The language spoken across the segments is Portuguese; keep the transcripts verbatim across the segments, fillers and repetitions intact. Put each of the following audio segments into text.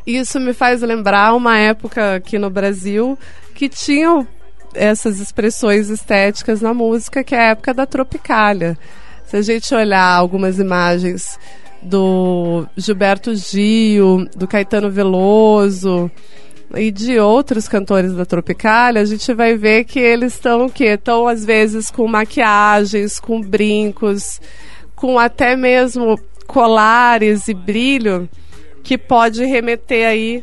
isso me faz lembrar uma época aqui no Brasil que tinham essas expressões estéticas na música, que é a época da Tropicália. Se a gente olhar algumas imagens do Gilberto Gil, do Caetano Veloso e de outros cantores da Tropicália, a gente vai ver que eles estão o quê? Estão às vezes com maquiagens, com brincos, com até mesmo colares e brilho, que pode remeter aí,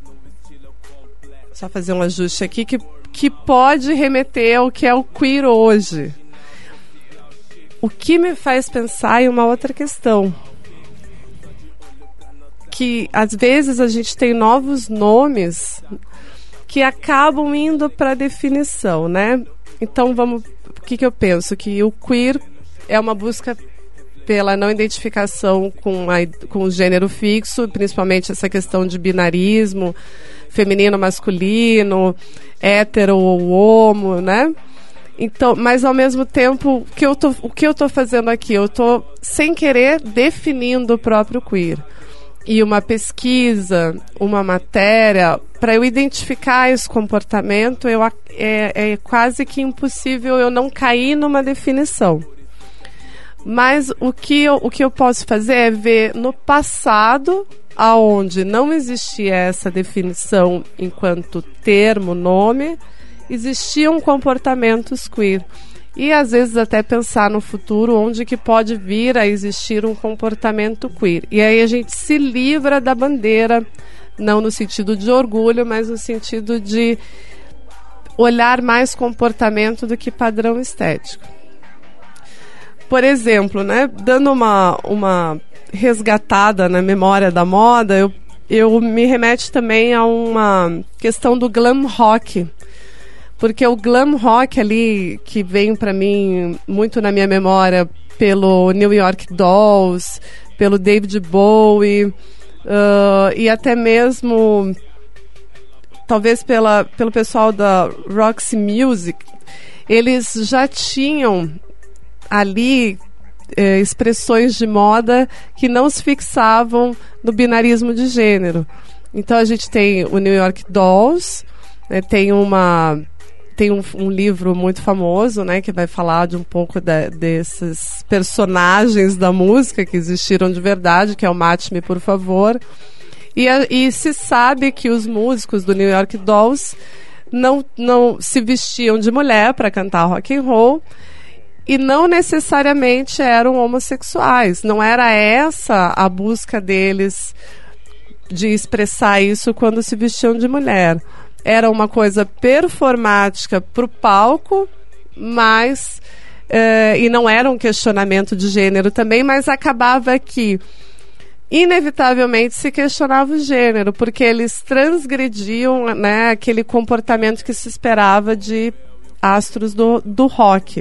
só fazer um ajuste aqui, que, que pode remeter ao que é o queer hoje. O que me faz pensar em uma outra questão, que às vezes a gente tem novos nomes que acabam indo para a definição, né? Então, vamos, o que, que eu penso? Que o queer é uma busca pela não identificação com, a, com o gênero fixo, principalmente essa questão de binarismo, feminino, masculino, hétero ou homo, né? Então, mas ao mesmo tempo, o que eu tô, o que eu tô fazendo aqui? Eu tô, sem querer, definindo o próprio queer. E uma pesquisa, uma matéria, para eu identificar esse comportamento, eu, é, é quase que impossível eu não cair numa definição. Mas o que eu, o que eu posso fazer é ver no passado, aonde não existia essa definição enquanto termo, nome, existiam comportamentos queer. E às vezes até pensar no futuro onde que pode vir a existir um comportamento queer. E aí a gente se livra da bandeira, não no sentido de orgulho, mas no sentido de olhar mais comportamento do que padrão estético. Por exemplo, né, dando uma, uma resgatada na memória da moda, eu, eu me remete também a uma questão do glam rock. Porque o glam rock ali, que vem para mim muito na minha memória pelo New York Dolls, pelo David Bowie, uh, e até mesmo talvez pela, pelo pessoal da Roxy Music, eles já tinham ali eh, expressões de moda que não se fixavam no binarismo de gênero. Então a gente tem o New York Dolls, né, tem uma... Tem um, um livro muito famoso, né, que vai falar de um pouco de, desses personagens da música que existiram de verdade, que é o Mate-me, por favor. E, a, e se sabe que os músicos do New York Dolls não, não se vestiam de mulher para cantar rock and roll e não necessariamente eram homossexuais. Não era essa a busca deles de expressar isso quando se vestiam de mulher. Era uma coisa performática para o palco, mas eh, e não era um questionamento de gênero também, mas acabava que inevitavelmente se questionava o gênero, porque eles transgrediam, né, aquele comportamento que se esperava de astros do, do rock.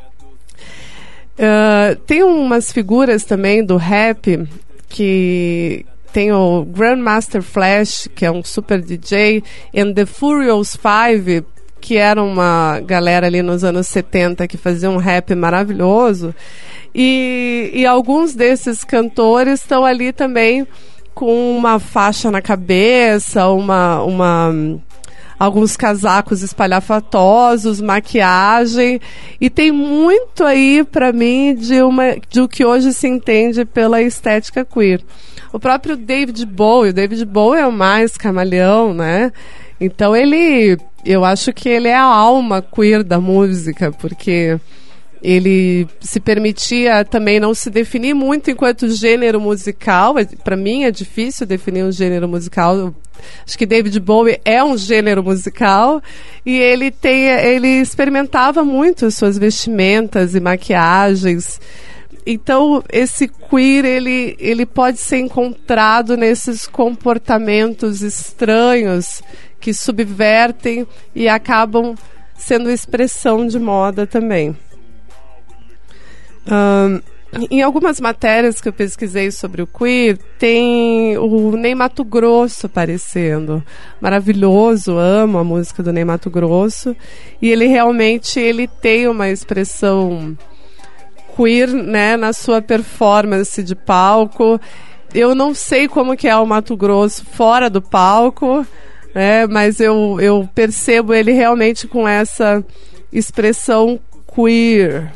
Uh, tem umas figuras também do rap que... Tem o Grandmaster Flash, que é um super D J, e The Furious Five, que era uma galera ali nos anos setenta que fazia um rap maravilhoso. E, e alguns desses cantores estão ali também com uma faixa na cabeça, uma, uma, alguns casacos espalhafatosos, maquiagem. E tem muito aí, para mim, de, uma, de o que hoje se entende pela estética queer. O próprio David Bowie, o David Bowie é o mais camaleão, né? Então ele, eu acho que ele é a alma queer da música, porque ele se permitia também não se definir muito enquanto gênero musical. Para mim é difícil definir um gênero musical. Acho que David Bowie é um gênero musical e ele, tem, ele experimentava muito suas vestimentas e maquiagens. Então, esse queer, ele, ele pode ser encontrado nesses comportamentos estranhos que subvertem e acabam sendo expressão de moda também. Um, em algumas matérias que eu pesquisei sobre o queer, tem o Ney Matogrosso aparecendo. Maravilhoso, amo a música do Ney Matogrosso. E ele realmente ele tem uma expressão queer, né, na sua performance de palco. eu não sei como que é o Mato Grosso fora do palco, né, mas eu, eu percebo ele realmente com essa expressão queer.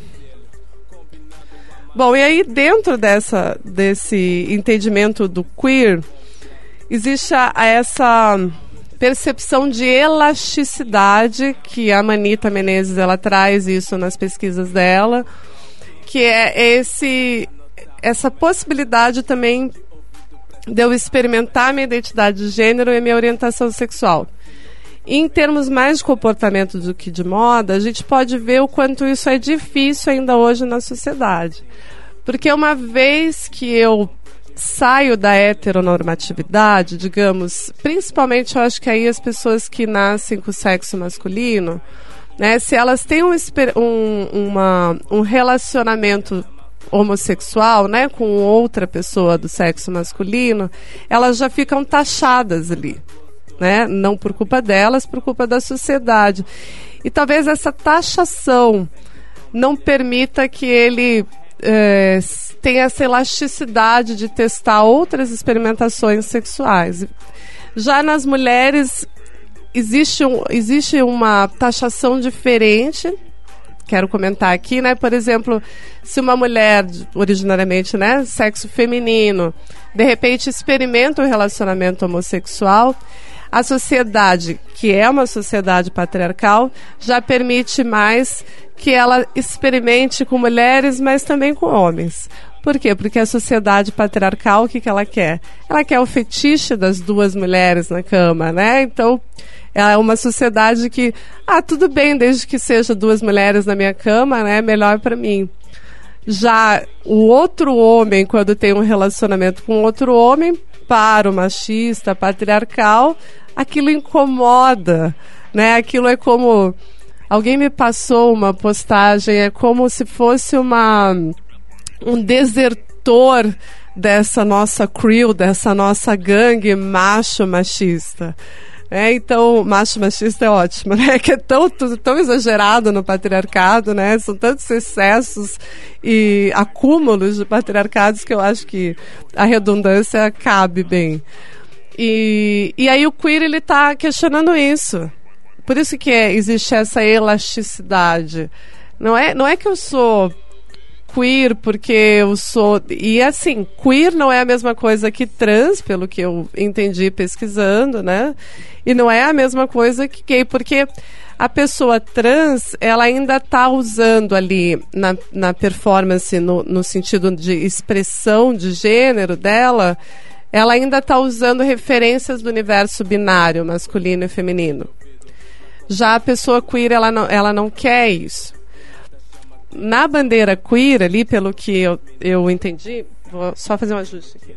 Bom, e aí dentro dessa, desse entendimento do queer, existe a, a essa percepção de elasticidade, que a Manita Menezes ela traz isso nas pesquisas dela, que é esse, essa possibilidade também de eu experimentar minha identidade de gênero e minha orientação sexual. Em termos mais de comportamento do que de moda, a gente pode ver o quanto isso é difícil ainda hoje na sociedade. Porque uma vez que eu saio da heteronormatividade, digamos, principalmente eu acho que aí as pessoas que nascem com o sexo masculino, né, se elas têm um, um, uma, um relacionamento homossexual, né, com outra pessoa do sexo masculino, elas já ficam taxadas ali. Né? Não por culpa delas, por culpa da sociedade. E talvez essa taxação não permita que ele é, tenha essa elasticidade de testar outras experimentações sexuais. Já nas mulheres existe, um, existe uma taxação diferente. Quero comentar aqui, né? Por exemplo, se uma mulher, originariamente, né, sexo feminino, de repente experimenta um relacionamento homossexual, a sociedade, que é uma sociedade patriarcal, já permite mais que ela experimente com mulheres, mas também com homens. Por quê? Porque a sociedade patriarcal, o que, que ela quer? Ela quer o fetiche das duas mulheres na cama, né? Então, é uma sociedade que, ah, tudo bem, desde que seja duas mulheres na minha cama, né? Melhor para mim. Já o outro homem, quando tem um relacionamento com outro homem, para o machista, patriarcal, aquilo incomoda, né? Aquilo é como... Alguém me passou uma postagem, é como se fosse uma, um desertor dessa nossa crew, dessa nossa gangue macho machista. É, então, macho machista é ótimo, né? Que é tão, tudo tão exagerado no patriarcado, né? São tantos excessos e acúmulos de patriarcados que eu acho que a redundância cabe bem. E, e aí o queer, ele tá questionando isso. Por isso que é, existe essa elasticidade. Não é, não é que eu sou queer porque eu sou... E assim, queer não é a mesma coisa que trans, pelo que eu entendi pesquisando, né? E não é a mesma coisa que gay, porque a pessoa trans, ela ainda está usando ali na, na performance, no, no sentido de expressão de gênero dela, ela ainda está usando referências do universo binário, masculino e feminino. Já a pessoa queer, ela não, ela não quer isso. Na bandeira queer, ali, pelo que eu, eu entendi, vou só fazer um ajuste aqui.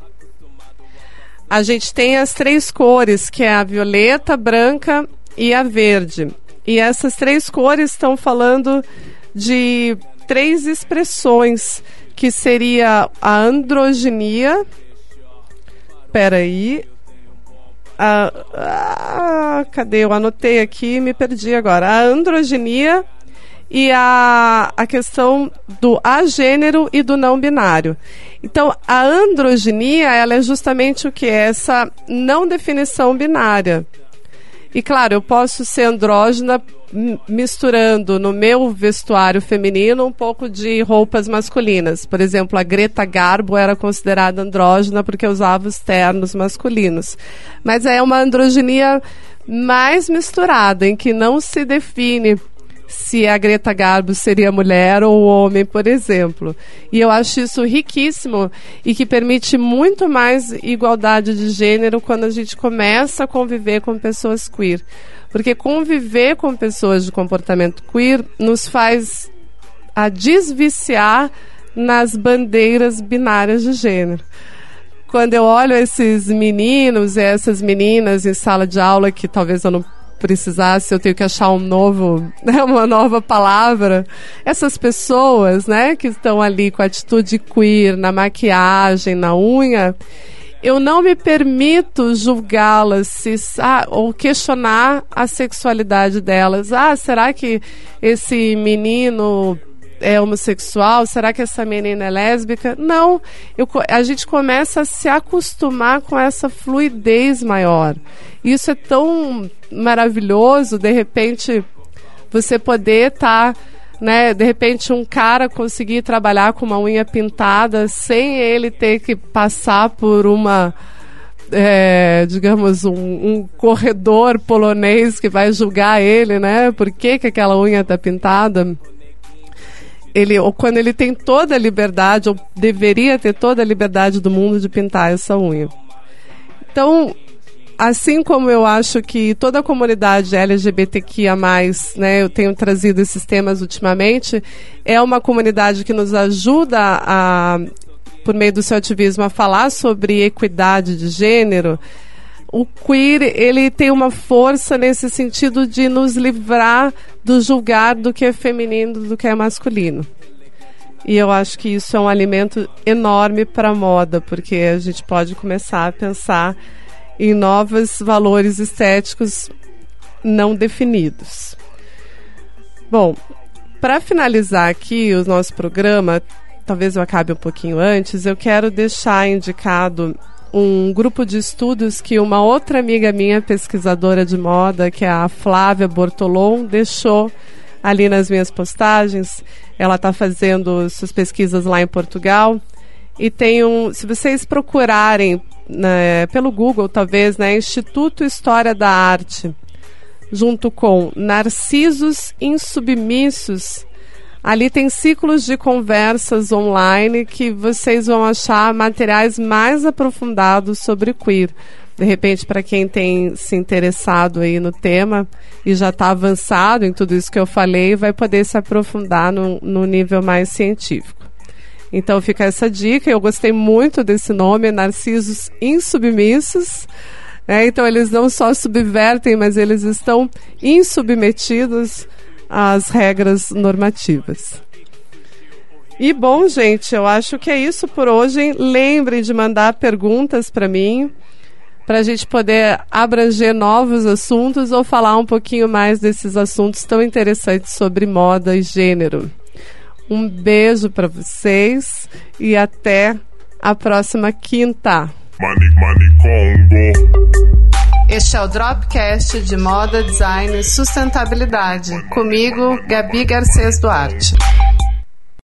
A gente tem as três cores, que é a violeta, branca e a verde. E essas três cores estão falando de três expressões, que seria a androginia. Peraí. A, a, cadê? Eu anotei aqui e me perdi agora. A androginia e a, a questão do agênero e do não binário. Então, a androginia, ela é justamente o que? Essa não definição binária. E, claro, eu posso ser andrógena misturando no meu vestuário feminino um pouco de roupas masculinas. Por exemplo, a Greta Garbo era considerada andrógena porque usava os ternos masculinos. Mas é uma androginia mais misturada, em que não se define se a Greta Garbo seria mulher ou homem, por exemplo. E eu acho isso riquíssimo e que permite muito mais igualdade de gênero quando a gente começa a conviver com pessoas queer. Porque conviver com pessoas de comportamento queer nos faz a desviciar nas bandeiras binárias de gênero. Quando eu olho esses meninos e essas meninas em sala de aula, que talvez eu não precisasse, eu tenho que achar um novo, né, uma nova palavra. Essas pessoas, né, que estão ali com a atitude queer, na maquiagem, na unha, eu não me permito julgá-las se, ah, ou questionar a sexualidade delas. Ah, será que esse menino é homossexual? Será que essa menina é lésbica? Não, eu, a gente começa a se acostumar com essa fluidez maior. Isso é tão maravilhoso, de repente, você poder estar... Tá, né, de repente um cara conseguir trabalhar com uma unha pintada sem ele ter que passar por uma, é, digamos, um, um corredor polonês que vai julgar ele, né, por que que aquela unha está pintada. Ele, ou quando ele tem toda a liberdade, ou deveria ter toda a liberdade do mundo de pintar essa unha. Então, assim como eu acho que toda a comunidade L G B T Q I A mais, né, eu tenho trazido esses temas ultimamente, é uma comunidade que nos ajuda, a, por meio do seu ativismo, a falar sobre equidade de gênero. O queer, ele tem uma força nesse sentido de nos livrar do julgar do que é feminino, do que é masculino. E eu acho que isso é um alimento enorme para a moda, porque a gente pode começar a pensar em novos valores estéticos não definidos. Bom, para finalizar aqui o nosso programa, talvez eu acabe um pouquinho antes, eu quero deixar indicado um grupo de estudos que uma outra amiga minha, pesquisadora de moda, que é a Flávia Bortolom, deixou ali nas minhas postagens. Ela está fazendo suas pesquisas lá em Portugal. E tem um, se vocês procurarem né, pelo Google, talvez, né, Instituto História da Arte, junto com Narcisos Insubmissos, ali tem ciclos de conversas online que vocês vão achar materiais mais aprofundados sobre queer. De repente, para quem tem se interessado aí no tema e já está avançado em tudo isso que eu falei, vai poder se aprofundar no, no nível mais científico. Então fica essa dica. Eu gostei muito desse nome, Narcisos Insubmissos. É, então eles não só subvertem, mas eles estão insubmetidos às regras normativas. E bom, gente, eu acho que é isso por hoje. Lembrem de mandar perguntas para mim, para a gente poder abranger novos assuntos ou falar um pouquinho mais desses assuntos tão interessantes sobre moda e gênero. Um beijo para vocês e até a próxima quinta. Money, money, Congo. Este é o Dropcast de Moda, Design e Sustentabilidade. Comigo, Gabi Garcês Duarte.